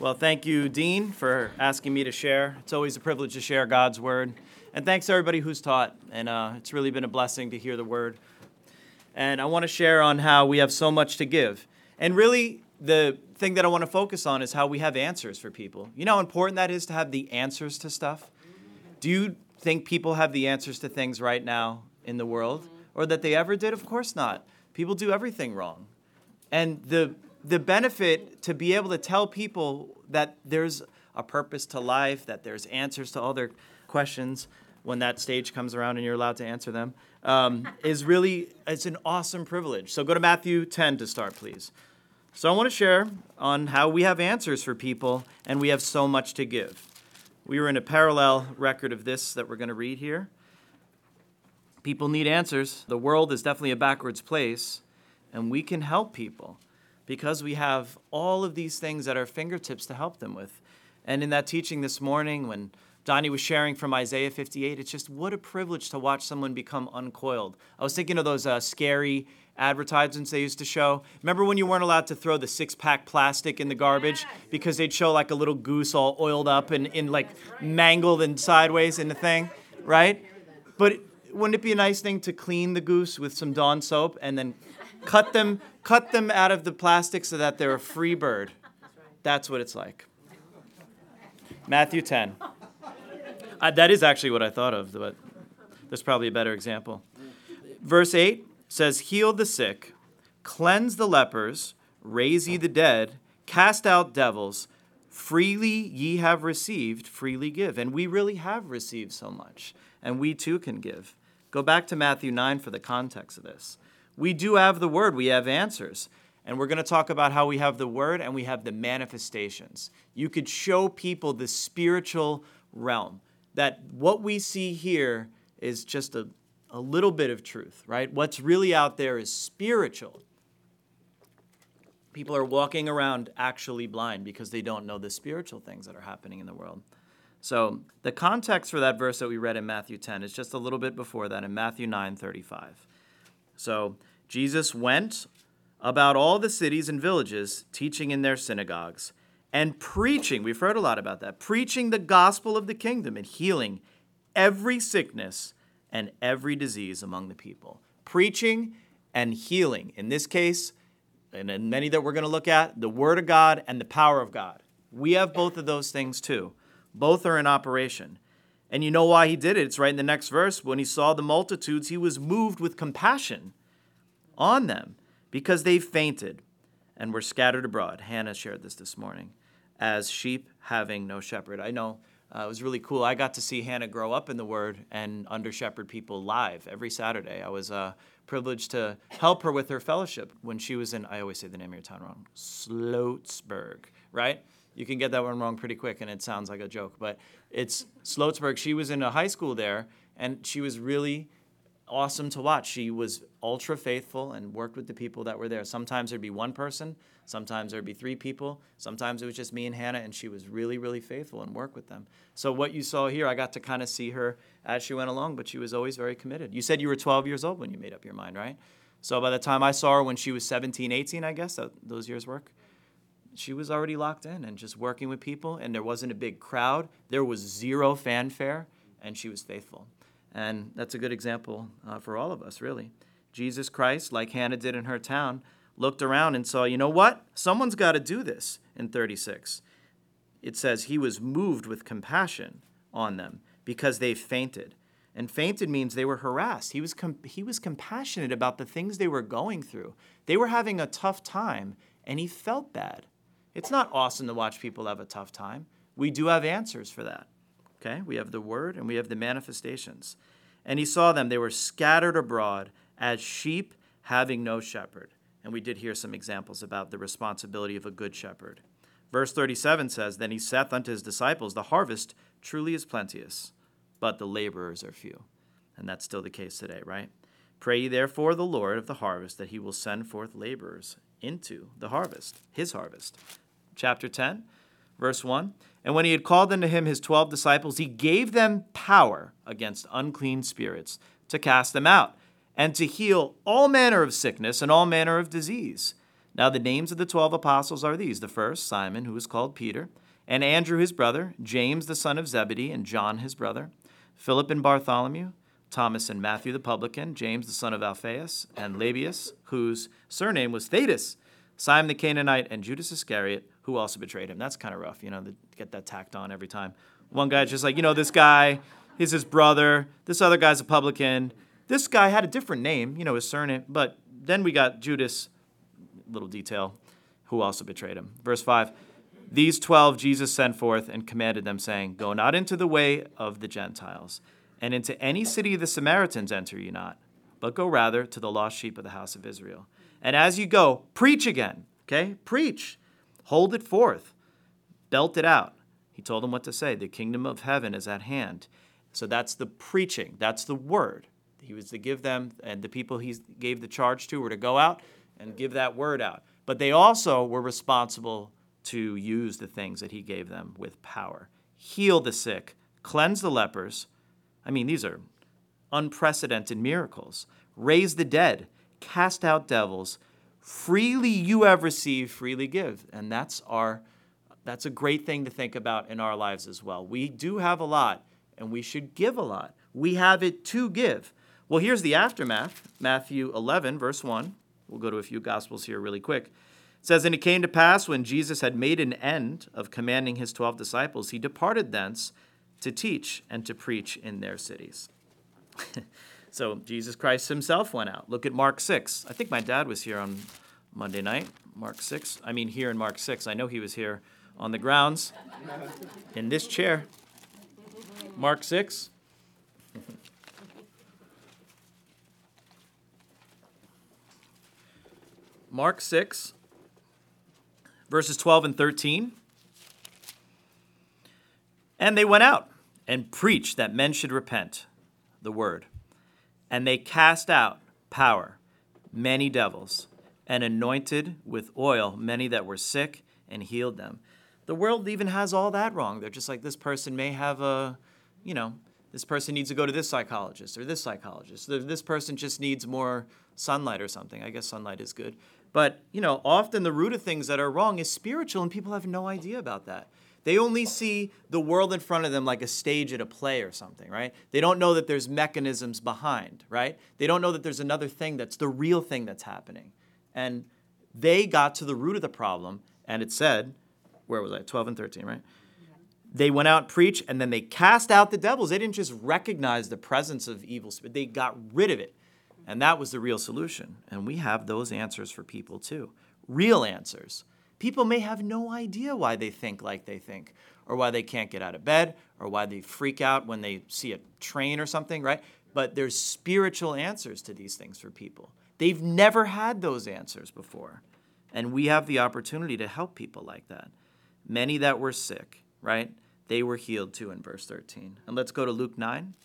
Well, thank you, Dean, for asking me to share. It's always a privilege to share God's word. And thanks to everybody who's taught. And it's really been a blessing to hear the word. And I want to share on how we have so much to give. And really, the thing that I want to focus on is how we have answers for people. You know how important that is to have the answers to stuff? Do you think people have the answers to things right now in the world? Or that they ever did? Of course not. People do everything wrong. And the benefit to be able to tell people that there's a purpose to life, that there's answers to all their questions when that stage comes around and you're allowed to answer them, it's an awesome privilege. So go to Matthew 10 to start, please. So I want to share on how we have answers for people and we have so much to give. We were in a parallel record of this that we're going to read here. People need answers. The world is definitely a backwards place, and we can help people because we have all of these things at our fingertips to help them with. And in that teaching this morning, when Donnie was sharing from Isaiah 58, it's just what a privilege to watch someone become uncoiled. I was thinking of those scary advertisements they used to show. Remember when you weren't allowed to throw the six-pack plastic in the garbage because they'd show like a little goose all oiled up and in like mangled and sideways in the thing, right? But wouldn't it be a nice thing to clean the goose with some Dawn soap and then cut them out of the plastic so that they're a free bird? That's what it's like. Matthew 10. That is actually what I thought of, but there's probably a better example. Verse 8 says, heal the sick, cleanse the lepers, raise ye the dead, cast out devils. Freely ye have received, freely give. And we really have received so much, and we too can give. Go back to Matthew 9 for the context of this. We do have the word. We have answers. And we're going to talk about how we have the word and we have the manifestations. You could show people the spiritual realm, that what we see here is just a little bit of truth, right? What's really out there is spiritual. People are walking around actually blind because they don't know the spiritual things that are happening in the world. So the context for that verse that we read in Matthew 10 is just a little bit before that in Matthew 9:35. So Jesus went about all the cities and villages, teaching in their synagogues and preaching, we've heard a lot about that, preaching the gospel of the kingdom and healing every sickness and every disease among the people. Preaching and healing. In this case, and in many that we're going to look at, the word of God and the power of God. We have both of those things too. Both are in operation. And you know why he did it? It's right in the next verse. When he saw the multitudes, he was moved with compassion on them because they fainted and were scattered abroad. Hannah shared this morning. As sheep having no shepherd. I know it was really cool. I got to see Hannah grow up in the Word and under shepherd people live every Saturday. I was privileged to help her with her fellowship when she was in, I always say the name of your town wrong, Sloatsburg, right? You can get that one wrong pretty quick and it sounds like a joke, but it's Sloatsburg. She was in a high school there and she was really awesome to watch. She was ultra faithful and worked with the people that were there. Sometimes there'd be one person, sometimes there'd be three people, sometimes it was just me and Hannah, and she was really, really faithful and worked with them. So what you saw here, I got to kind of see her as she went along, but she was always very committed. You said you were 12 years old when you made up your mind, right? So by the time I saw her when she was 17, 18, I guess, those years work, she was already locked in and just working with people, and there wasn't a big crowd. There was zero fanfare, and she was faithful. And that's a good example for all of us, really. Jesus Christ, like Hannah did in her town, looked around and saw, you know what? Someone's got to do this in 36. It says he was moved with compassion on them because they fainted. And fainted means they were harassed. He was compassionate about the things they were going through. They were having a tough time, and he felt bad. It's not awesome to watch people have a tough time. We do have answers for that. Okay, we have the word and we have the manifestations. And he saw them, they were scattered abroad as sheep having no shepherd. And we did hear some examples about the responsibility of a good shepherd. Verse 37 says, then he saith unto his disciples, the harvest truly is plenteous, but the laborers are few. And that's still the case today, right? Pray ye therefore the Lord of the harvest that he will send forth laborers into the harvest, his harvest. Chapter 10, verse 1. And when he had called unto him his 12 disciples, he gave them power against unclean spirits to cast them out and to heal all manner of sickness and all manner of disease. Now the names of the 12 apostles are these: the first, Simon, who is called Peter, and Andrew his brother, James the son of Zebedee, and John his brother, Philip and Bartholomew, Thomas and Matthew the publican, James the son of Alphaeus, and Lebbaeus, whose surname was Thaddeus, Simon the Canaanite, and Judas Iscariot, who also betrayed him. That's kind of rough, to get that tacked on every time. One guy's just like, this guy, he's his brother. This other guy's a publican. This guy had a different name, his surname. But then we got Judas, little detail, who also betrayed him. Verse 5, these 12 Jesus sent forth and commanded them, saying, go not into the way of the Gentiles, and into any city of the Samaritans enter ye not, but go rather to the lost sheep of the house of Israel. And as you go, preach again, okay? Preach. Hold it forth. Belt it out. He told them what to say. The kingdom of heaven is at hand. So that's the preaching. That's the word. He was to give them, and the people he gave the charge to were to go out and give that word out. But they also were responsible to use the things that he gave them with power. Heal the sick, cleanse the lepers. These are unprecedented miracles. Raise the dead, cast out devils. Freely you have received, freely give. And that's a great thing to think about in our lives as well. We do have a lot, and we should give a lot. We have it to give. Well, here's the aftermath. Matthew 11, verse 1. We'll go to a few Gospels here really quick. It says, and it came to pass when Jesus had made an end of commanding his 12 disciples, he departed thence to teach and to preach in their cities. So Jesus Christ himself went out. Look at Mark 6. I think my dad was here on Monday night. Mark 6. Here in Mark 6. I know he was here on the grounds in this chair. Mark 6. Mark 6, verses 12 and 13. And they went out and preached that men should repent, the word. And they cast out power, many devils, and anointed with oil many that were sick and healed them. The world even has all that wrong. They're just like, this person may have this person needs to go to this psychologist or this psychologist. This person just needs more sunlight or something. I guess sunlight is good. But, often the root of things that are wrong is spiritual, and people have no idea about that. They only see the world in front of them like a stage at a play or something, right? They don't know that there's mechanisms behind, right? They don't know that there's another thing that's the real thing that's happening. And they got to the root of the problem, and it said, where was I? 12 and 13, right? They went out and preached, and then they cast out the devils. They didn't just recognize the presence of evil spirit. They got rid of it. And that was the real solution. And we have those answers for people too. Real answers. People may have no idea why they think like they think, or why they can't get out of bed, or why they freak out when they see a train or something, right? But there's spiritual answers to these things for people. They've never had those answers before. And we have the opportunity to help people like that. Many that were sick, right? They were healed too in verse 13. And let's go to Luke 9.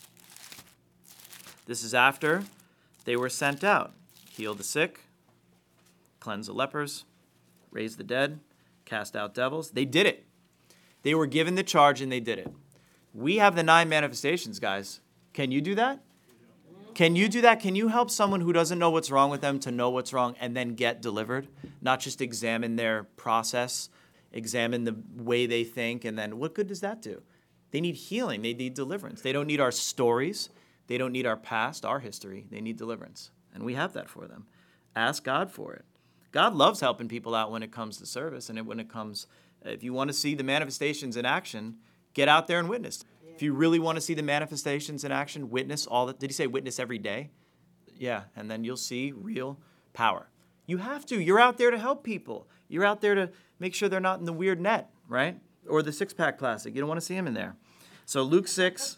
This is after they were sent out. Heal the sick, cleanse the lepers, raise the dead, cast out devils. They did it. They were given the charge and they did it. We have the 9 manifestations, guys. Can you do that? Can you do that? Can you help someone who doesn't know what's wrong with them to know what's wrong and then get delivered? Not just examine their process, examine the way they think, and then what good does that do? They need healing. They need deliverance. They don't need our stories. They don't need our past, our history. They need deliverance. And we have that for them. Ask God for it. God loves helping people out when it comes to service, and when it comes, if you want to see the manifestations in action, get out there and witness. Yeah. If you really want to see the manifestations in action, witness all that. Did he say witness every day? Yeah, and then you'll see real power. You have to. You're out there to help people. You're out there to make sure they're not in the weird net, right? Or the six-pack plastic. You don't want to see them in there. So Luke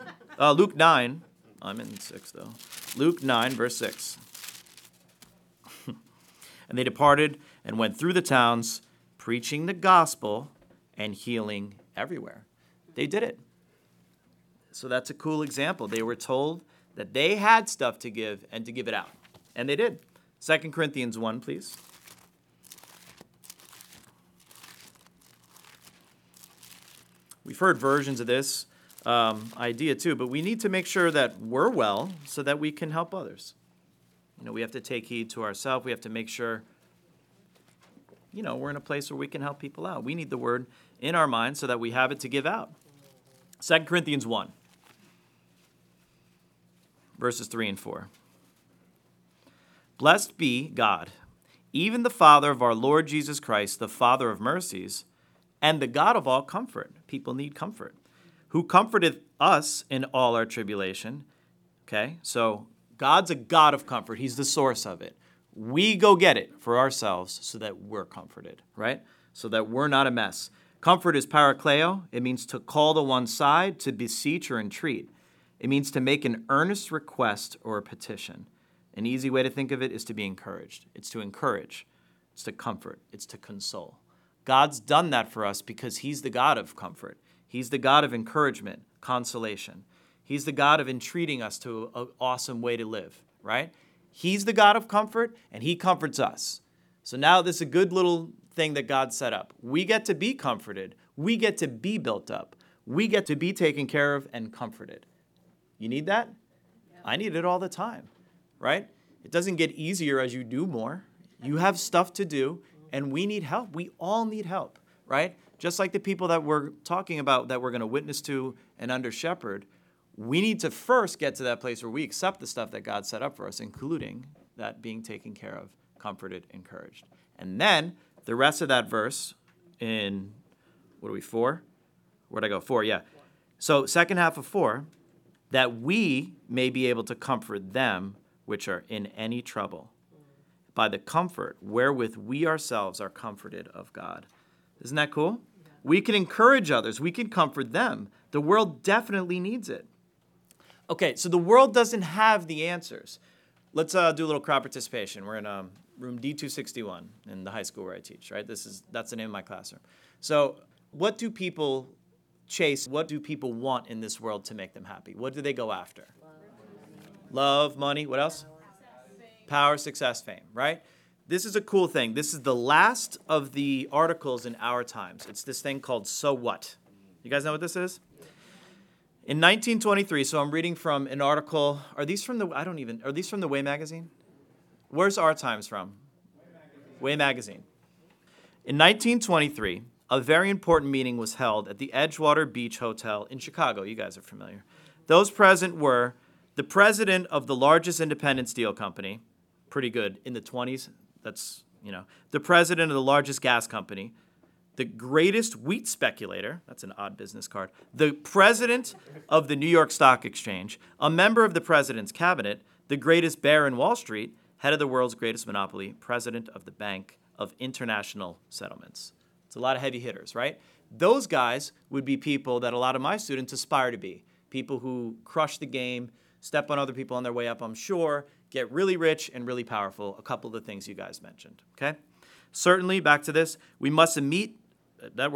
9, I'm in 6 though. Luke 9, verse 6. And they departed and went through the towns, preaching the gospel and healing everywhere. They did it. So that's a cool example. They were told that they had stuff to give and to give it out. And they did. 2 Corinthians 1, please. We've heard versions of this idea too, but we need to make sure that we're well so that we can help others. We have to take heed to ourselves. We have to make sure we're in a place where we can help people out. We need the word in our minds so that we have it to give out. 2 Corinthians 1, verses 3 and 4. Blessed be God, even the Father of our Lord Jesus Christ, the Father of mercies, and the God of all comfort. People need comfort. Who comforteth us in all our tribulation. Okay, so God's a God of comfort. He's the source of it. We go get it for ourselves so that we're comforted, right? So that we're not a mess. Comfort is parakleo. It means to call to one side, to beseech or entreat. It means to make an earnest request or a petition. An easy way to think of it is to be encouraged. It's to encourage. It's to comfort. It's to console. God's done that for us because he's the God of comfort. He's the God of encouragement, consolation. He's the God of entreating us to an awesome way to live, right? He's the God of comfort, and he comforts us. So now this is a good little thing that God set up. We get to be comforted. We get to be built up. We get to be taken care of and comforted. You need that? I need it all the time, right? It doesn't get easier as you do more. You have stuff to do, and we need help. We all need help, right? Just like the people that we're talking about that we're going to witness to and under shepherd, we need to first get to that place where we accept the stuff that God set up for us, including that being taken care of, comforted, encouraged. And then the rest of that verse in, 4? Where'd I go? 4, yeah. So second half of 4, that we may be able to comfort them which are in any trouble, by the comfort wherewith we ourselves are comforted of God. Isn't that cool? We can encourage others. We can comfort them. The world definitely needs it. Okay, so the world doesn't have the answers. Let's do a little crowd participation. We're in room D261 in the high school where I teach, right? That's the name of my classroom. So what do people chase? What do people want in this world to make them happy? What do they go after? Love, money. What else? Power, success, fame, right? This is a cool thing. This is the last of the articles in our times. It's this thing called So What. You guys know what this is? In 1923, so I'm reading from an article. Are these from the Way magazine? Where's Our Times from? Way magazine. In 1923, a very important meeting was held at the Edgewater Beach Hotel in Chicago. You guys are familiar. Those present were the president of the largest independent steel company, pretty good, in the 20s. That's, the president of the largest gas company, the greatest wheat speculator, that's an odd business card, the president of the New York Stock Exchange, a member of the president's cabinet, the greatest bear in Wall Street, head of the world's greatest monopoly, president of the Bank of International Settlements. It's a lot of heavy hitters, right? Those guys would be people that a lot of my students aspire to be, people who crush the game, step on other people on their way up, I'm sure, get really rich and really powerful, a couple of the things you guys mentioned, okay? Certainly, back to this, we must admit that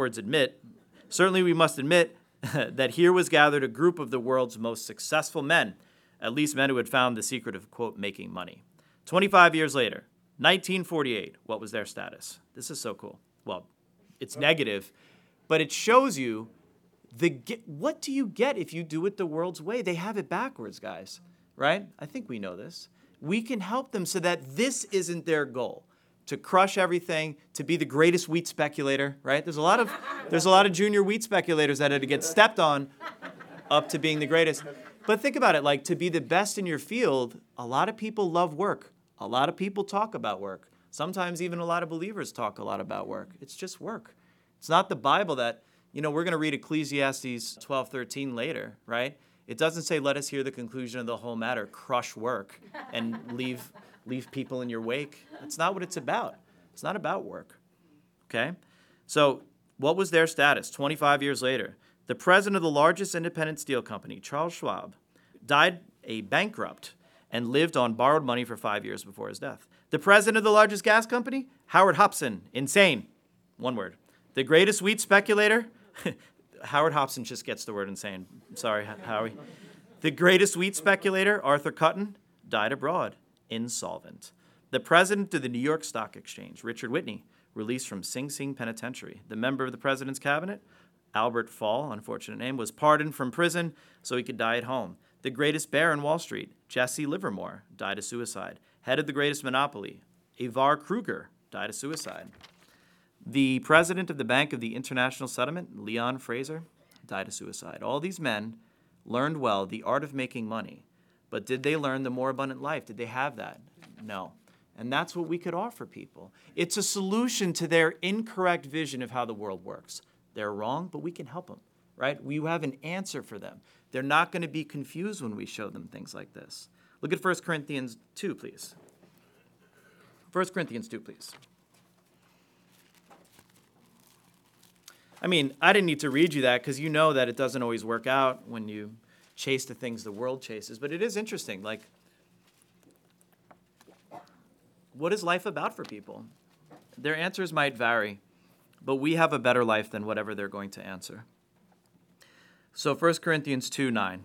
here was gathered a group of the world's most successful men, at least men who had found the secret of, quote, making money. 25 years later, 1948, what was their status? This is so cool. Well, it's negative, but it shows you what do you get if you do it the world's way? They have it backwards, guys, right? I think we know this. We can help them so that this isn't their goal, to crush everything, to be the greatest wheat speculator, right? There's a lot of junior wheat speculators that had to get stepped on up to being the greatest. But think about it, like to be the best in your field, a lot of people love work. A lot of people talk about work. Sometimes even a lot of believers talk a lot about work. It's just work. It's not the Bible that, we're going to read Ecclesiastes 12:13 later, right? It doesn't say, let us hear the conclusion of the whole matter, crush work and leave people in your wake. That's not what it's about. It's not about work, okay? So what was their status 25 years later? The president of the largest independent steel company, Charles Schwab, died a bankrupt and lived on borrowed money for 5 years before his death. The president of the largest gas company, Howard Hopson, insane. One word. The greatest wheat speculator, Howard Hopson just gets the word insane. Sorry, Howie. The greatest wheat speculator, Arthur Cutten, died abroad, insolvent. The president of the New York Stock Exchange, Richard Whitney, released from Sing Sing Penitentiary. The member of the president's cabinet, Albert Fall, unfortunate name, was pardoned from prison so he could die at home. The greatest bear in Wall Street, Jesse Livermore, died of suicide. Head of the greatest monopoly, Ivar Kruger, died of suicide. The president of the Bank of the International Settlement, Leon Fraser, died of suicide. All these men learned well the art of making money. But did they learn the more abundant life? Did they have that? No. And that's what we could offer people. It's a solution to their incorrect vision of how the world works. They're wrong, but we can help them, right? We have an answer for them. They're not going to be confused when we show them things like this. Look at 1 Corinthians 2, please. 1 Corinthians 2, please. I mean, I didn't need to read you that because you know that it doesn't always work out when you chase the things the world chases. But it is interesting. Like, what is life about for people? Their answers might vary, but we have a better life than whatever they're going to answer. So 1 Corinthians 2:9.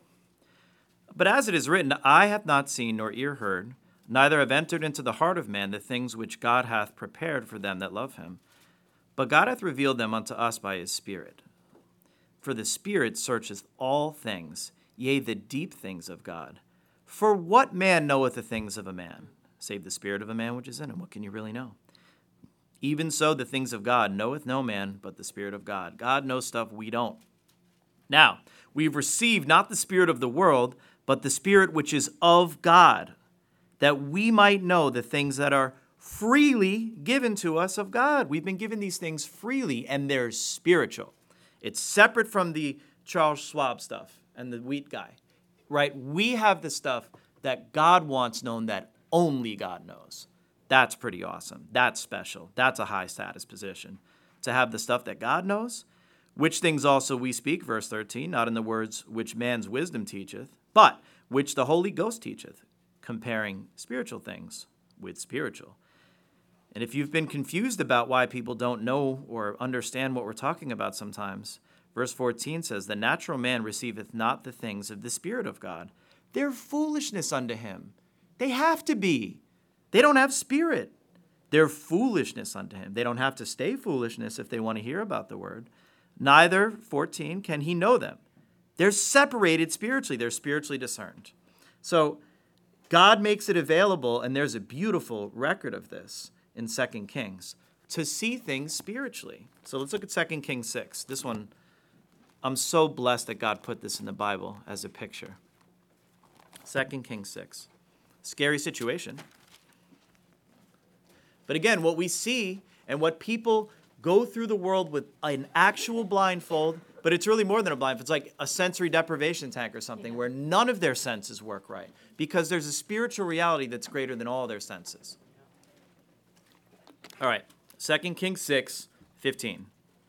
But as it is written, eye hath not seen nor ear heard, neither have entered into the heart of man the things which God hath prepared for them that love him. But God hath revealed them unto us by his Spirit. For the Spirit searcheth all things, yea, the deep things of God. For what man knoweth the things of a man, save the spirit of a man which is in him? What can you really know? Even so, the things of God knoweth no man but the Spirit of God. God knows stuff we don't. Now, we've received not the spirit of the world, but the Spirit which is of God, that we might know the things that are freely given to us of God. We've been given these things freely, and they're spiritual. It's separate from the Charles Schwab stuff and the wheat guy, right? We have the stuff that God wants known that only God knows. That's pretty awesome. That's special. That's a high status position. To have the stuff that God knows, which things also we speak, verse 13, not in the words which man's wisdom teacheth, but which the Holy Ghost teacheth, comparing spiritual things with spiritual. And if you've been confused about why people don't know or understand what we're talking about sometimes, verse 14 says, the natural man receiveth not the things of the Spirit of God. They're foolishness unto him. They have to be. They don't have spirit. They're foolishness unto him. They don't have to stay foolishness if they want to hear about the word. Neither, 14, can he know them. They're separated spiritually. They're spiritually discerned. So God makes it available, and there's a beautiful record of this in 2 Kings, to see things spiritually. So let's look at 2 Kings 6. This one, I'm so blessed that God put this in the Bible as a picture. 2 Kings 6. Scary situation. But again, what we see and what people go through the world with an actual blindfold, but it's really more than a blindfold. It's like a sensory deprivation tank or something where none of their senses work right because there's a spiritual reality that's greater than all their senses. All right, 2 Kings 6, 15.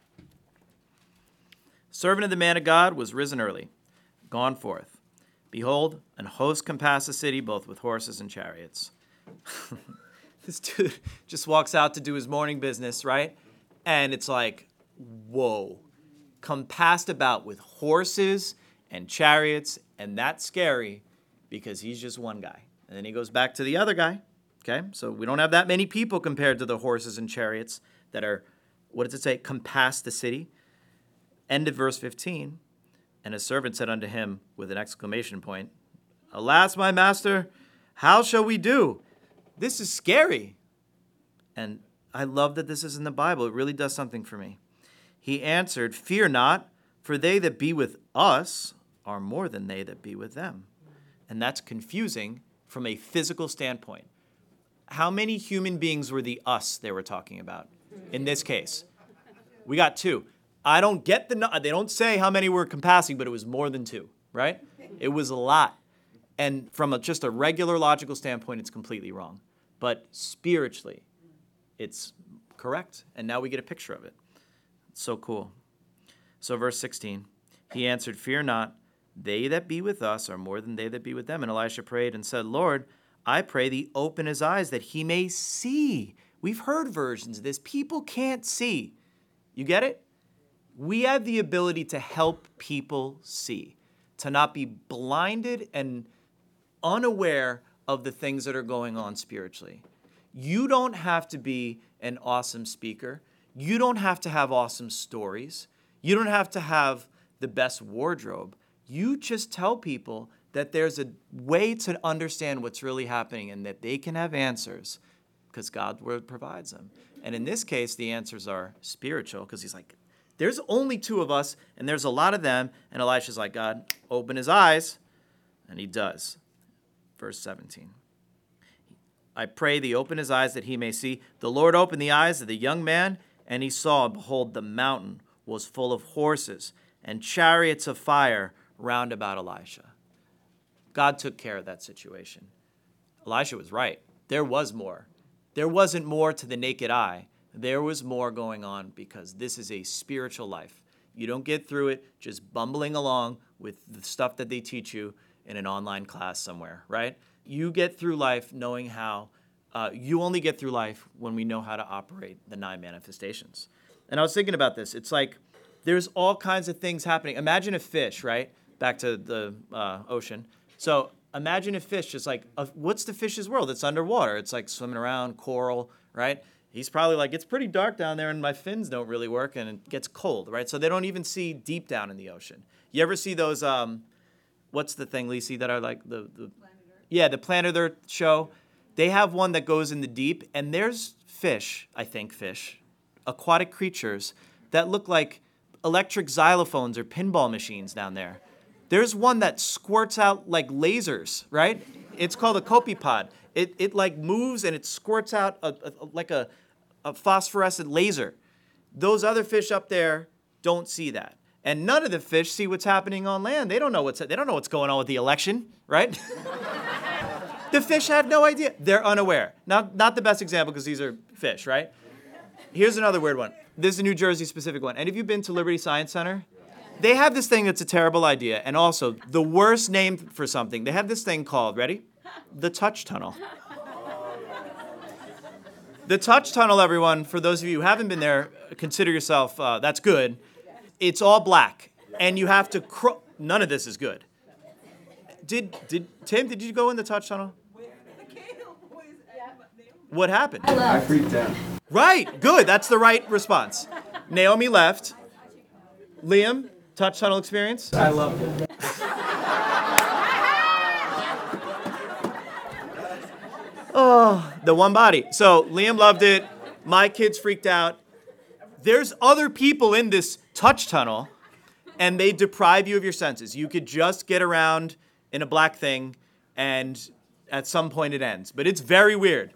Servant of the man of God was risen early, gone forth. Behold, an host compassed the city, both with horses and chariots. This dude just walks out to do his morning business, right? And it's like, whoa, compassed about with horses and chariots, and that's scary because he's just one guy. And then he goes back to the other guy. Okay, so we don't have that many people compared to the horses and chariots that are, what does it say, compass the city. End of verse 15. And his servant said unto him with an exclamation point, Alas, my master, how shall we do? This is scary. And I love that this is in the Bible. It really does something for me. He answered, Fear not, for they that be with us are more than they that be with them. And that's confusing from a physical standpoint. How many human beings were the us they were talking about in this case? We got 2. I don't get they don't say how many were compassing, but it was more than 2, right? It was a lot. And from just a regular logical standpoint, it's completely wrong. But spiritually, it's correct. And now we get a picture of it. It's so cool. So verse 16, he answered, Fear not, they that be with us are more than they that be with them. And Elisha prayed and said, Lord, I pray thee open his eyes that he may see. We've heard versions of this. People can't see. You get it? We have the ability to help people see, to not be blinded and unaware of the things that are going on spiritually. You don't have to be an awesome speaker. You don't have to have awesome stories. You don't have to have the best wardrobe. You just tell people that there's a way to understand what's really happening and that they can have answers. because God's word provides them. And in this case, the answers are spiritual, because he's like, there's only two of us, and there's a lot of them. And Elisha's like, God, open his eyes. And he does. Verse 17. I pray thee, open his eyes that he may see. The Lord opened the eyes of the young man, and he saw, and behold, the mountain was full of horses and chariots of fire round about Elisha. God took care of that situation. Elisha was right. There was more. There wasn't more to the naked eye. There was more going on, because this is a spiritual life. You don't get through it just bumbling along with the stuff that they teach you in an online class somewhere, right? You get through life knowing how, you only get through life when we know how to operate the 9 manifestations. And I was thinking about this. It's like there's all kinds of things happening. Imagine a fish, right? Back to the ocean. So imagine a fish just like, what's the fish's world? It's underwater. It's like swimming around, coral, right? He's probably like, it's pretty dark down there and my fins don't really work and it gets cold, right? So they don't even see deep down in the ocean. You ever see those, what's the thing, Lisi, that are like the Planet Earth? Yeah, the Planet Earth show. They have one that goes in the deep, and there's fish, aquatic creatures that look like electric xylophones or pinball machines down there. There's one that squirts out like lasers, right? It's called a copepod. It like moves and it squirts out like a phosphorescent laser. Those other fish up there don't see that. And none of the fish see what's happening on land. They don't know what's going on with the election, right? The fish have no idea. They're unaware. Not the best example because these are fish, right? Here's another weird one. This is a New Jersey specific one. Any of you been to Liberty Science Center? They have this thing that's a terrible idea, and also the worst name for something. They have this thing called, ready? The Touch Tunnel. The Touch Tunnel, everyone, for those of you who haven't been there, consider yourself, that's good. It's all black, and you have to, none of this is good. Tim, did you go in the Touch Tunnel? What happened? I freaked out. Right, good, that's the right response. Naomi left. Liam, Touch Tunnel experience? I loved it. Oh, the one body. So Liam loved it. My kids freaked out. There's other people in this touch tunnel, and they deprive you of your senses. You could just get around in a black thing, and at some point it ends. But it's very weird.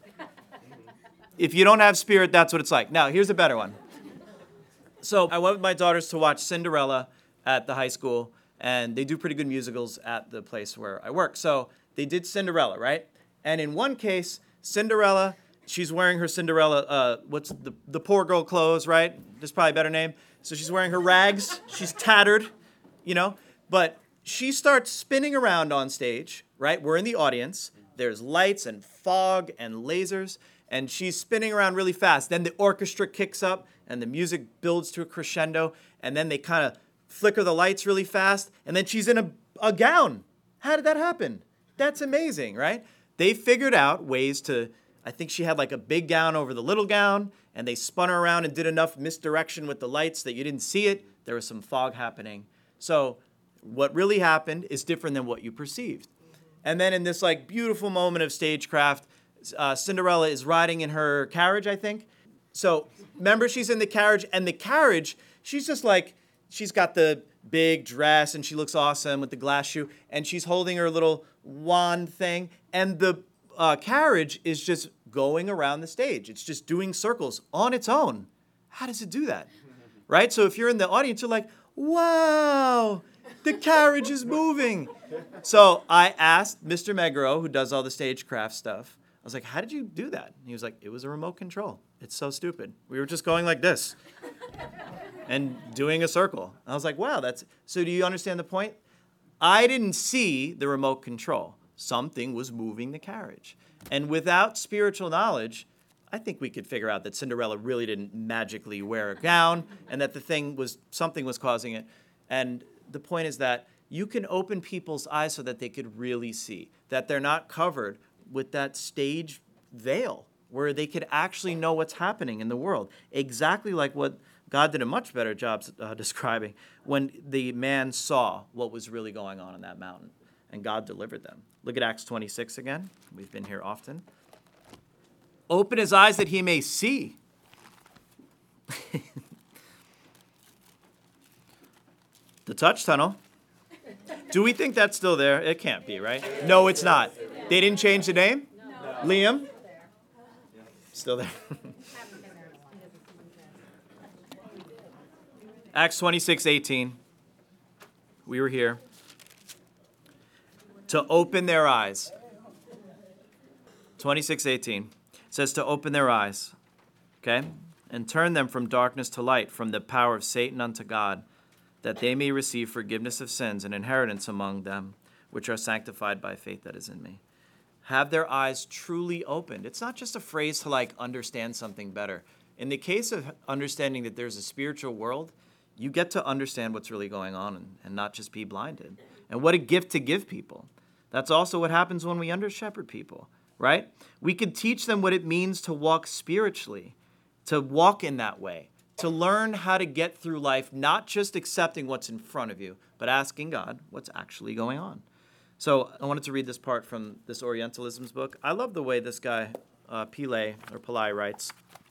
If you don't have spirit, that's what it's like. Now, here's a better one. So I went with my daughters to watch Cinderella at the high school, and they do pretty good musicals at the place where I work. So they did Cinderella, right? And in one case, Cinderella, she's wearing her Cinderella, what's the poor girl clothes, right? There's probably a better name. So she's wearing her rags. She's tattered, But she starts spinning around on stage, right? We're in the audience. There's lights and fog and lasers. And she's spinning around really fast. Then the orchestra kicks up and the music builds to a crescendo. And then they kind of flicker the lights really fast. And then she's in a gown. How did that happen? That's amazing, right? They figured out ways to, I think she had like a big gown over the little gown. And they spun her around and did enough misdirection with the lights that you didn't see it. There was some fog happening. So what really happened is different than what you perceived. And then in this like beautiful moment of stagecraft, Cinderella is riding in her carriage, I think. So remember, she's in the carriage, and the carriage, she's just like, she's got the big dress, and she looks awesome with the glass shoe, and she's holding her little wand thing, and the carriage is just going around the stage. It's just doing circles on its own. How does it do that? Right? So if you're in the audience, you're like, wow, the carriage is moving. So I asked Mr. Megro, who does all the stagecraft stuff, I was like, how did you do that? And he was like, it was a remote control. It's so stupid. We were just going like this and doing a circle. I was like, wow, so do you understand the point? I didn't see the remote control. Something was moving the carriage. And without spiritual knowledge, I think we could figure out that Cinderella really didn't magically wear a gown and that something was causing it. And the point is that you can open people's eyes so that they could really see, that they're not covered with that stage veil where they could actually know what's happening in the world. Exactly like what God did a much better job describing when the man saw what was really going on in that mountain, and God delivered them. Look at Acts 26 again. We've been here often. Open his eyes that he may see. The touch tunnel. Do we think that's still there? It can't be, right? No, it's not. They didn't change the name? No. Liam? Still there. Acts 26:18. We were here. To open their eyes. 26:18 says to open their eyes, okay? And turn them from darkness to light, from the power of Satan unto God, that they may receive forgiveness of sins and inheritance among them, which are sanctified by faith that is in me. Have their eyes truly opened. It's not just a phrase to like understand something better. In the case of understanding that there's a spiritual world, you get to understand what's really going on and not just be blinded. And what a gift to give people. That's also what happens when we under-shepherd people, right? We could teach them what it means to walk spiritually, to walk in that way, to learn how to get through life, not just accepting what's in front of you, but asking God what's actually going on. So I wanted to read this part from this Orientalism's book. I love the way this guy, Pillai writes.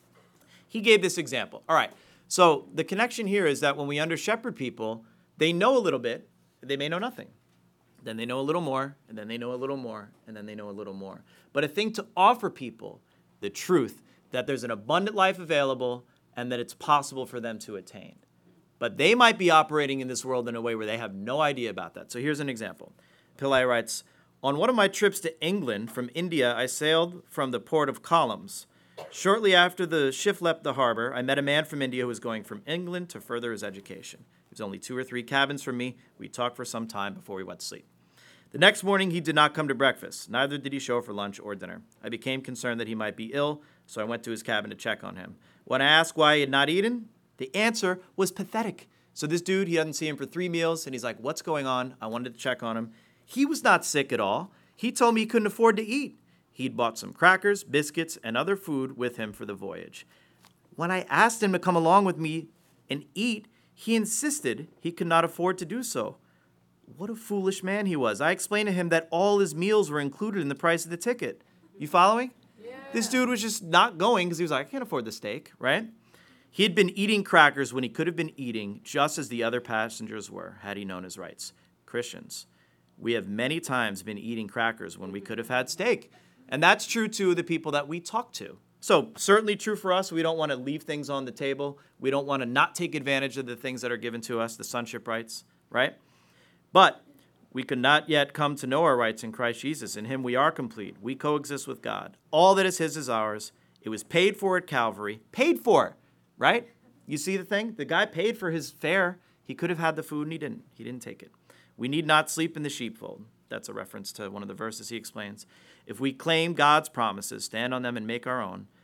He gave this example. All right, so the connection here is that when we under-shepherd people, they know a little bit, they may know nothing. Then they know a little more, and then they know a little more, and then they know a little more. But a thing to offer people the truth that there's an abundant life available and that it's possible for them to attain. But they might be operating in this world in a way where they have no idea about that. So here's an example. Pillai writes, on one of my trips to England from India, I sailed from the port of Columns. Shortly after the ship left the harbor, I met a man from India who was going from England to further his education. It was only 2 or 3 cabins from me. We talked for some time before we went to sleep. The next morning, he did not come to breakfast. Neither did he show for lunch or dinner. I became concerned that he might be ill, so I went to his cabin to check on him. When I asked why he had not eaten, the answer was pathetic. So this dude, he doesn't see him for 3 meals, and he's like, what's going on? I wanted to check on him. He was not sick at all. He told me he couldn't afford to eat. He'd bought some crackers, biscuits, and other food with him for the voyage. When I asked him to come along with me and eat, he insisted he could not afford to do so. What a foolish man he was. I explained to him that all his meals were included in the price of the ticket. You following? Yeah. This dude was just not going because he was like, I can't afford the steak, right? He had been eating crackers when he could have been eating just as the other passengers were, had he known his rights. Christians, we have many times been eating crackers when we could have had steak. And that's true too of the people that we talk to. So certainly true for us. We don't want to leave things on the table. We don't want to not take advantage of the things that are given to us, the sonship rights, right? But we could not yet come to know our rights in Christ Jesus. In him we are complete. We coexist with God. All that is his is ours. It was paid for at Calvary. Paid for, right? You see the thing? The guy paid for his fare. He could have had the food and he didn't. He didn't take it. We need not sleep in the sheepfold. That's a reference to one of the verses he explains. If we claim God's promises, stand on them and make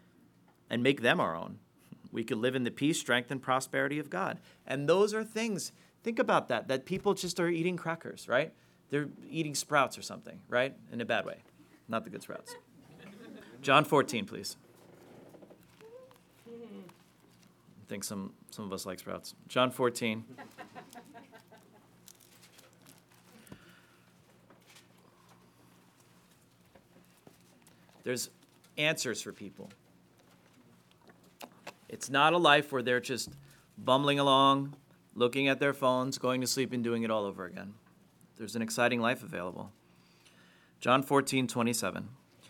them our own, we could live in the peace, strength, and prosperity of God. And those are things, think about that people just are eating crackers, right? They're eating sprouts or something, right? In a bad way, not the good sprouts. John 14, please. I think some of us like sprouts. John 14. There's answers for people. It's not a life where they're just bumbling along, looking at their phones, going to sleep, and doing it all over again. There's an exciting life available. John 14:27.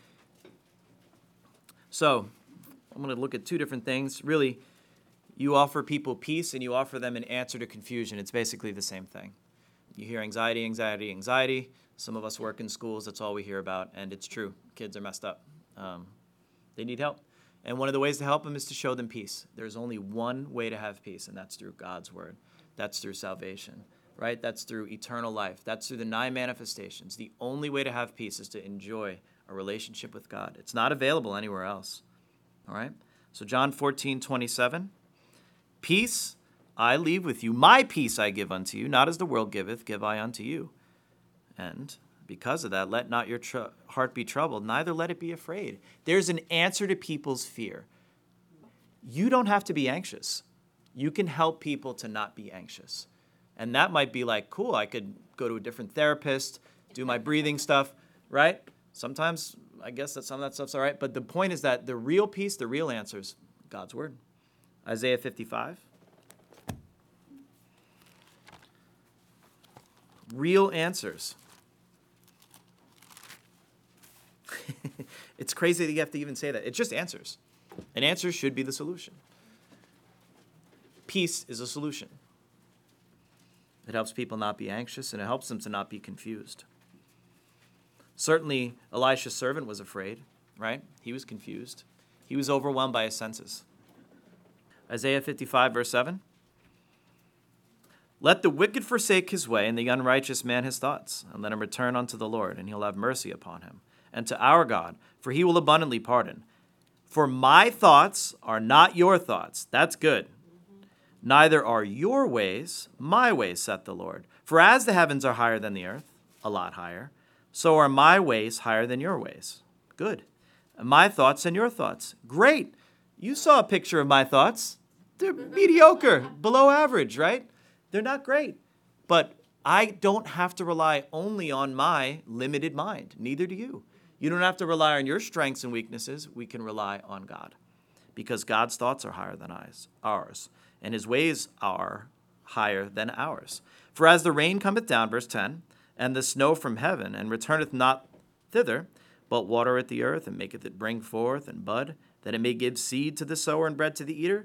So, I'm going to look at 2 different things. Really, you offer people peace and you offer them an answer to confusion. It's basically the same thing. You hear anxiety, anxiety, anxiety. Some of us work in schools. That's all we hear about. And it's true. Kids are messed up. They need help. And one of the ways to help them is to show them peace. There's only one way to have peace, and that's through God's word. That's through salvation, right? That's through eternal life. That's through the 9 manifestations. The only way to have peace is to enjoy a relationship with God. It's not available anywhere else, all right? So John 14:27, peace I leave with you. My peace I give unto you. Not as the world giveth, give I unto you. And because of that, let not your heart be troubled, neither let it be afraid. There's an answer to people's fear. You don't have to be anxious. You can help people to not be anxious. And that might be like, cool, I could go to a different therapist, do my breathing stuff, right? Sometimes I guess that some of that stuff's all right. But the point is that the real peace, the real answer is God's word. Isaiah 55. Real answers. It's crazy that you have to even say that. It's just answers. And answers should be the solution. Peace is a solution. It helps people not be anxious, and it helps them to not be confused. Certainly, Elisha's servant was afraid, right? He was confused. He was overwhelmed by his senses. Isaiah 55, verse 7. Let the wicked forsake his way, and the unrighteous man his thoughts, and let him return unto the Lord, and he'll have mercy upon him, and to our God, for he will abundantly pardon. For my thoughts are not your thoughts. That's good. Neither are your ways my ways, saith the Lord. For as the heavens are higher than the earth, a lot higher, so are my ways higher than your ways. Good. And my thoughts and your thoughts. Great. You saw a picture of my thoughts. They're mediocre, below average, right? They're not great. But I don't have to rely only on my limited mind. Neither do you. You don't have to rely on your strengths and weaknesses. We can rely on God. Because God's thoughts are higher than ours, and his ways are higher than ours. For as the rain cometh down, verse 10, and the snow from heaven, and returneth not thither, but watereth the earth, and maketh it bring forth and bud, that it may give seed to the sower and bread to the eater,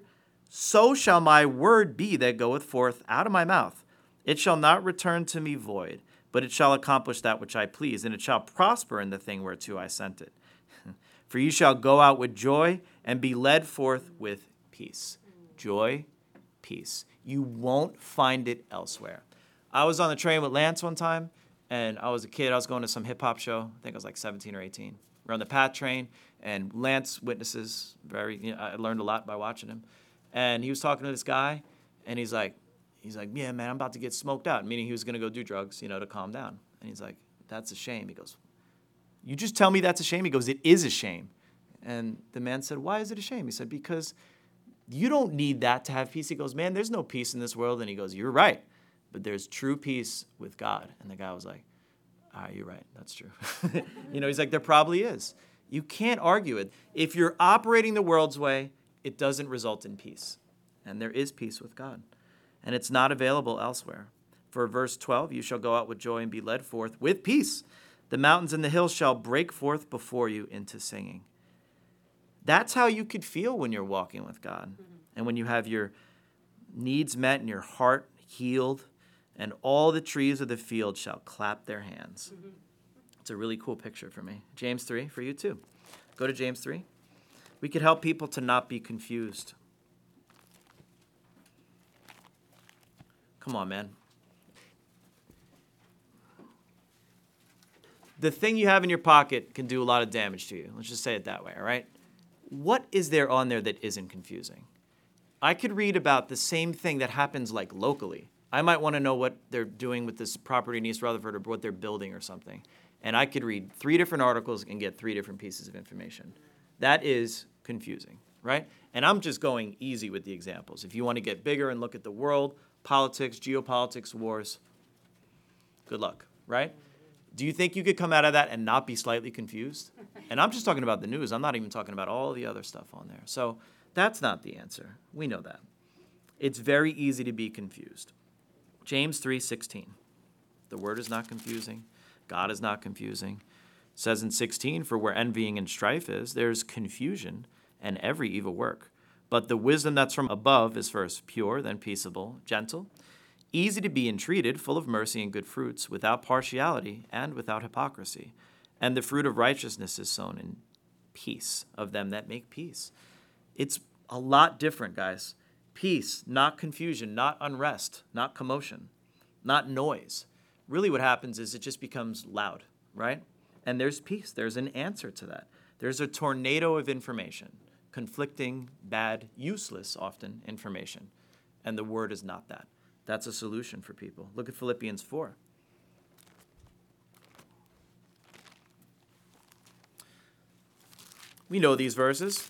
so shall my word be that goeth forth out of my mouth. It shall not return to me void, but it shall accomplish that which I please, and it shall prosper in the thing whereto I sent it. For you shall go out with joy and be led forth with peace. Joy, peace. You won't find it elsewhere. I was on the train with Lance one time, and I was a kid. I was going to some hip-hop show. I think I was like 17 or 18. We're on the PATH train, and Lance witnesses. I learned a lot by watching him. And he was talking to this guy, and he's like, yeah, man, I'm about to get smoked out, meaning he was going to go do drugs, to calm down. And he's like, that's a shame. He goes, you just tell me that's a shame? He goes, it is a shame. And the man said, why is it a shame? He said, because you don't need that to have peace. He goes, man, there's no peace in this world. And he goes, you're right, but there's true peace with God. And the guy was like, you're right, that's true. He's like, there probably is. You can't argue it. If you're operating the world's way, it doesn't result in peace. And there is peace with God. And it's not available elsewhere. For verse 12, you shall go out with joy and be led forth with peace. The mountains and the hills shall break forth before you into singing. That's how you could feel when you're walking with God. And when you have your needs met and your heart healed, and all the trees of the field shall clap their hands. It's a really cool picture for me. James 3, for you too. Go to James 3. We could help people to not be confused. Come on, man. The thing you have in your pocket can do a lot of damage to you. Let's just say it that way, all right? What is there on there that isn't confusing? I could read about the same thing that happens like locally. I might want to know what they're doing with this property in East Rutherford or what they're building or something. And I could read 3 different articles and get 3 different pieces of information. That is confusing, right? And I'm just going easy with the examples. If you want to get bigger and look at the world, politics, geopolitics, wars, good luck, right? Do you think you could come out of that and not be slightly confused? And I'm just talking about the news. I'm not even talking about all the other stuff on there. So that's not the answer. We know that. It's very easy to be confused. James 3:16. The word is not confusing. God is not confusing. It says in 16, for where envying and strife is, there's confusion and every evil work. But the wisdom that's from above is first pure, then peaceable, gentle, easy to be entreated, full of mercy and good fruits, without partiality and without hypocrisy. And the fruit of righteousness is sown in peace of them that make peace. It's a lot different, guys. Peace, not confusion, not unrest, not commotion, not noise. Really what happens is it just becomes loud, right? And there's peace. There's an answer to that. There's a tornado of information, conflicting, bad, useless, often, information. And the word is not that. That's a solution for people. Look at Philippians 4. We know these verses.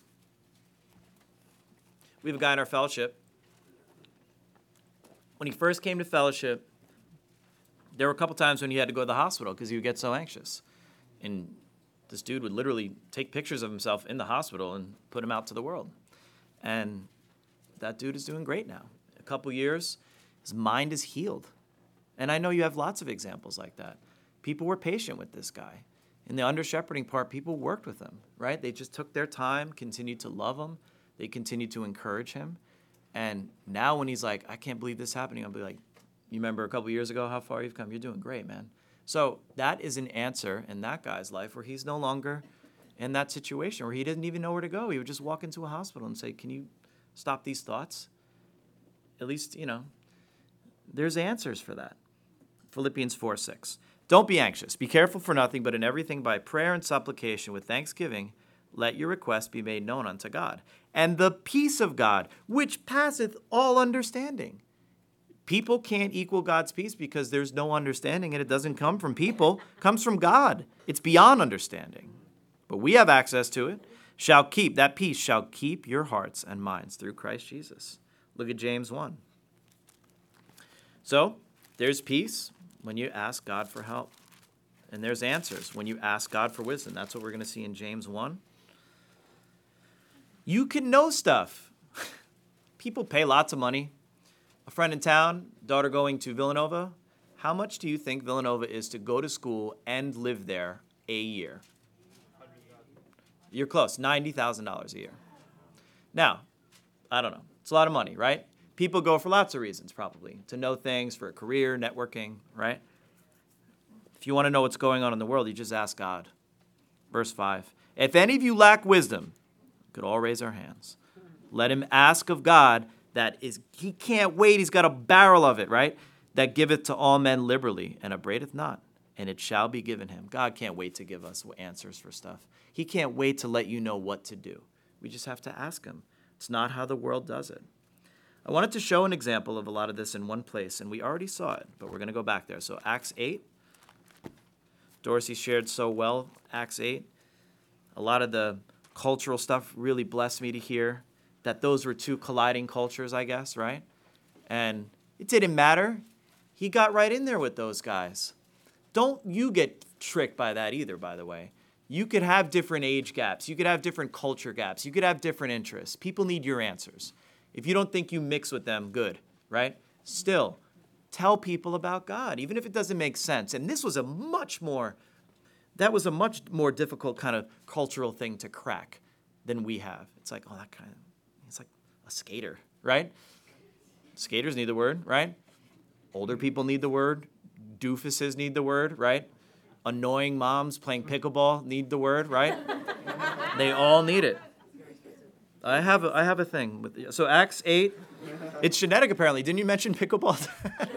We have a guy in our fellowship. When he first came to fellowship, there were a couple times when he had to go to the hospital because he would get so anxious. And this dude would literally take pictures of himself in the hospital and put them out to the world. And that dude is doing great now. A couple years, his mind is healed. And I know you have lots of examples like that. People were patient with this guy. In the under-shepherding part, people worked with him, right? They just took their time, continued to love him. They continued to encourage him. And now when he's like, I can't believe this is happening, I'll be like, you remember a couple years ago how far you've come? You're doing great, man. So that is an answer in that guy's life where he's no longer in that situation where he didn't even know where to go. He would just walk into a hospital and say, can you stop these thoughts? At least, there's answers for that. Philippians 4:6. Don't be anxious. Be careful for nothing, but in everything by prayer and supplication with thanksgiving, let your requests be made known unto God. And the peace of God, which passeth all understanding. People can't equal God's peace because there's no understanding, and it doesn't come from people. It comes from God. It's beyond understanding. But we have access to it. That peace shall keep your hearts and minds through Christ Jesus. Look at James 1. So, there's peace when you ask God for help. And there's answers when you ask God for wisdom. That's what we're going to see in James 1. You can know stuff. People pay lots of money. A friend in town, daughter going to Villanova. How much do you think Villanova is to go to school and live there a year? You're close, $90,000 a year. Now, I don't know. It's a lot of money, right? People go for lots of reasons, probably. To know things, for a career, networking, right? If you want to know what's going on in the world, you just ask God. Verse 5. If any of you lack wisdom, we could all raise our hands. Let him ask of God he can't wait, he's got a barrel of it, right? That giveth to all men liberally, and upbraideth not, and it shall be given him. God can't wait to give us answers for stuff. He can't wait to let you know what to do. We just have to ask him. It's not how the world does it. I wanted to show an example of a lot of this in one place, and we already saw it, but we're going to go back there. So Acts 8. Dorsey shared so well, Acts 8. A lot of the cultural stuff really blessed me to hear that those were two colliding cultures, I guess, right? And it didn't matter. He got right in there with those guys. Don't you get tricked by that either, by the way. You could have different age gaps. You could have different culture gaps. You could have different interests. People need your answers. If you don't think you mix with them, good, right? Still, tell people about God, even if it doesn't make sense. And this was a much more difficult kind of cultural thing to crack than we have. It's like, it's like a skater, right? Skaters need the word, right? Older people need the word. Doofuses need the word, right? Annoying moms playing pickleball need the word, right? They all need it. I have a thing with so Acts 8. It's genetic apparently. Didn't you mention pickleball?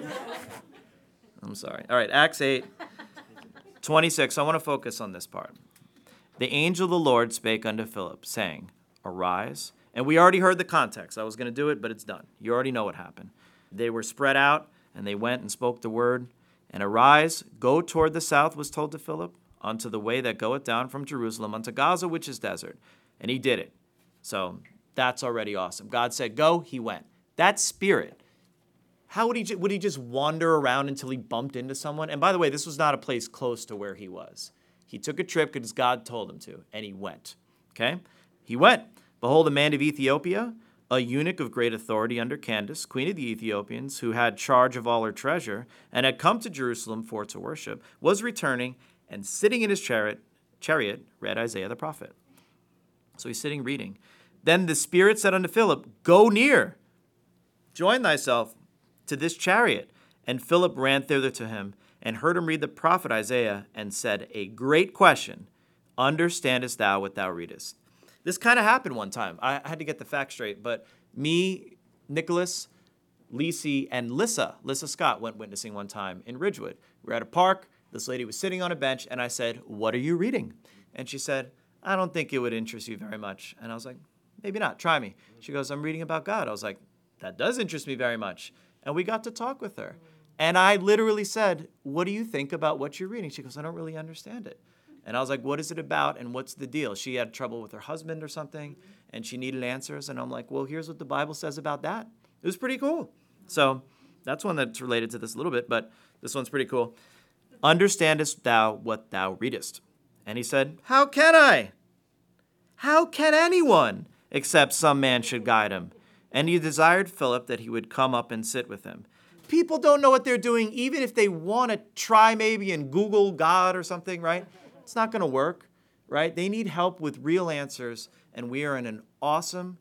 I'm sorry. All right, Acts 8, 26. I want to focus on this part. The angel of the Lord spake unto Philip, saying, Arise. And we already heard the context. I was going to do it, but it's done. You already know what happened. They were spread out, and they went and spoke the word. And arise, go toward the south, was told to Philip, unto the way that goeth down from Jerusalem unto Gaza, which is desert. And he did it. So that's already awesome. God said, go, he went. That spirit, how would he just wander around until he bumped into someone? And by the way, this was not a place close to where he was. He took a trip because God told him to, and he went. Okay? He went. Behold, a man of Ethiopia, a eunuch of great authority under Candace, queen of the Ethiopians, who had charge of all her treasure, and had come to Jerusalem for to worship, was returning, and sitting in his chariot, read Isaiah the prophet. So he's sitting reading. Then the Spirit said unto Philip, Go near, join thyself to this chariot. And Philip ran thither to him, and heard him read the prophet Isaiah, and said, A great question, understandest thou what thou readest? This kind of happened one time. I had to get the facts straight, but me, Nicholas, Lisi, and Lissa Scott went witnessing one time in Ridgewood. We were at a park. This lady was sitting on a bench, and I said, What are you reading? And she said, I don't think it would interest you very much. And I was like, maybe not. Try me. She goes, I'm reading about God. I was like, that does interest me very much. And we got to talk with her. And I literally said, what do you think about what you're reading? She goes, I don't really understand it. And I was like, what is it about and what's the deal? She had trouble with her husband or something, and she needed answers. And I'm like, well, here's what the Bible says about that. It was pretty cool. So that's one that's related to this a little bit, but this one's pretty cool. Understandest thou what thou readest? And he said, "How can I? How can anyone except some man should guide him?" And he desired Philip that he would come up and sit with him. People don't know what they're doing, even if they want to try maybe and Google God or something, right? It's not going to work, right? They need help with real answers, and we are in an awesome,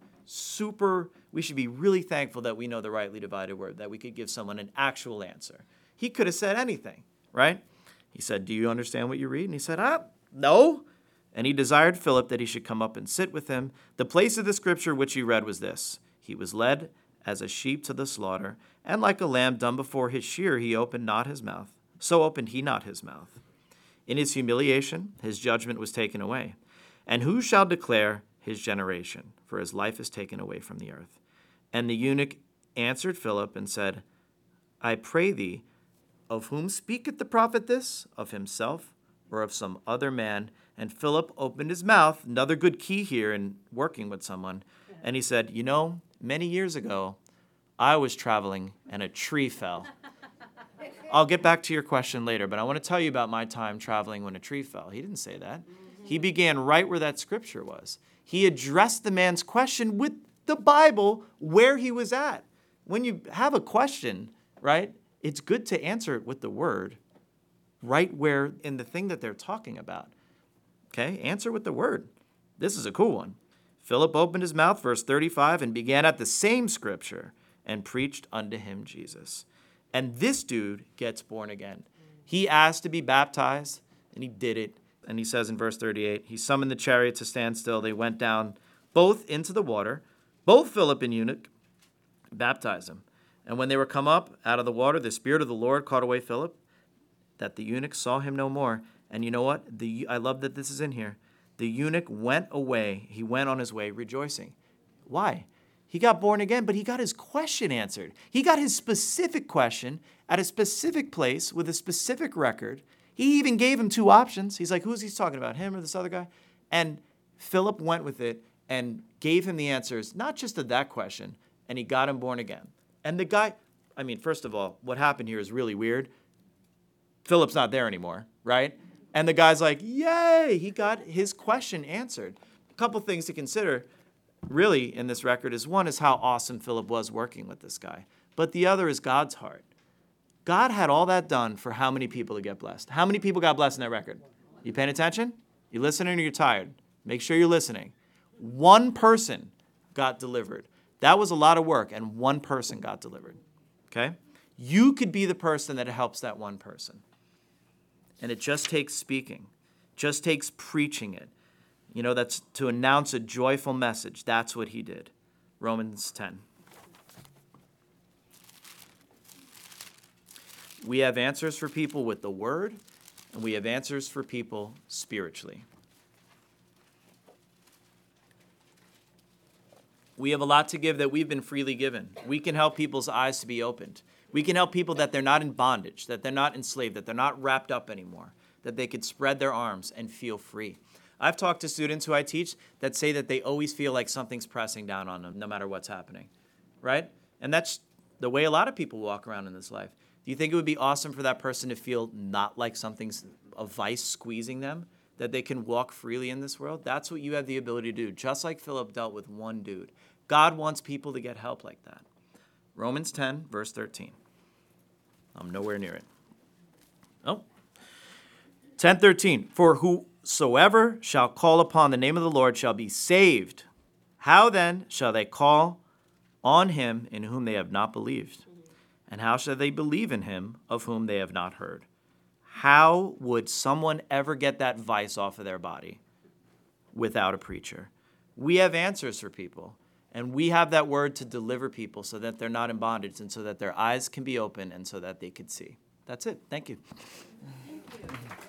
we should be really thankful that we know the rightly divided word, that we could give someone an actual answer. He could have said anything, right? He said, "Do you understand what you read?" And he said, "No." And he desired Philip that he should come up and sit with him. The place of the scripture which he read was this: "He was led as a sheep to the slaughter, and like a lamb dumb before his shearer, he opened not his mouth. So opened he not his mouth. In his humiliation, his judgment was taken away. And who shall declare his generation? For his life is taken away from the earth." And the eunuch answered Philip and said, "I pray thee, of whom speaketh the prophet this? Of himself or of some other man?" And Philip opened his mouth, another good key here in working with someone, and he said, "Many years ago, I was traveling and a tree fell." I'll get back to your question later, but I want to tell you about my time traveling when a tree fell. He didn't say that. He began right where that scripture was. He addressed the man's question with the Bible where he was at. When you have a question, right, it's good to answer it with the word right where in the thing that they're talking about. Okay, answer with the word. This is a cool one. Philip opened his mouth, verse 35, and began at the same scripture and preached unto him Jesus. And this dude gets born again. He asked to be baptized, and he did it. And he says in verse 38, he summoned the chariot to stand still. They went down both into the water, both Philip and eunuch, baptized him. And when they were come up out of the water, the Spirit of the Lord caught away Philip, that the eunuch saw him no more. And you know what? I love that this is in here. The eunuch went away. He went on his way rejoicing. Why? He got born again, but he got his question answered. He got his specific question at a specific place with a specific record. He even gave him two options. He's like, who's he talking about, him or this other guy? And Philip went with it and gave him the answers, not just to that question, and he got him born again. And the guy, first of all, what happened here is really weird. Philip's not there anymore, right? And the guy's like, yay, he got his question answered. A couple things to consider really in this record is one is how awesome Philip was working with this guy. But the other is God's heart. God had all that done for how many people to get blessed? How many people got blessed in that record? You paying attention? You listening or you're tired? Make sure you're listening. One person got delivered. That was a lot of work, and one person got delivered. Okay? You could be the person that helps that one person. And it just takes speaking. Just takes preaching it. That's to announce a joyful message. That's what he did. Romans 10. We have answers for people with the word, and we have answers for people spiritually. We have a lot to give that we've been freely given. We can help people's eyes to be opened. We can help people that they're not in bondage, that they're not enslaved, that they're not wrapped up anymore, that they could spread their arms and feel free. I've talked to students who I teach that say that they always feel like something's pressing down on them no matter what's happening, right? And that's the way a lot of people walk around in this life. Do you think it would be awesome for that person to feel not like something's a vice squeezing them, that they can walk freely in this world? That's what you have the ability to do, just like Philip dealt with one dude. God wants people to get help like that. Romans 10, verse 13. I'm nowhere near it. 10:13. For whosoever shall call upon the name of the Lord shall be saved. How then shall they call on him in whom they have not believed? And how shall they believe in him of whom they have not heard? How would someone ever get that vice off of their body without a preacher? We have answers for people. And we have that word to deliver people so that they're not in bondage and so that their eyes can be open and so that they could see. That's it. Thank you. Thank you.